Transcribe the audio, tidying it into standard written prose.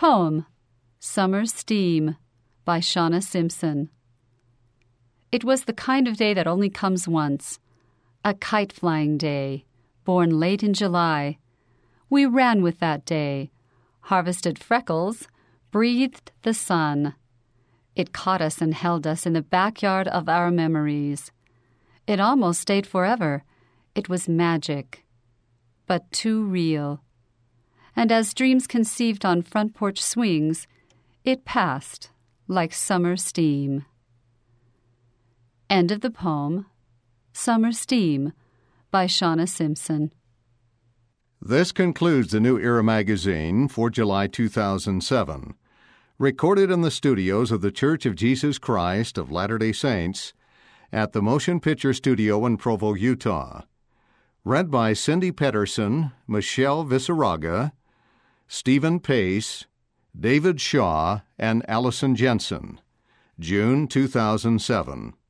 Poem, Summer Steam, by Shauna Simpson. It was the kind of day that only comes once, a kite-flying day, born late in July. We ran with that day, harvested freckles, breathed the sun. It caught us and held us in the backyard of our memories. It almost stayed forever. It was magic, but too real. And as dreams conceived on front porch swings, it passed like summer steam. End of the poem, Summer Steam, by Shauna Simpson. This concludes the New Era magazine for July 2007. Recorded in the studios of The Church of Jesus Christ of Latter-day Saints at the Motion Picture Studio in Provo, Utah. Read by Cindy Pedersen, Michelle Visaraga, Stephen Pace, David Shaw, and Allison Jensen. June 2007.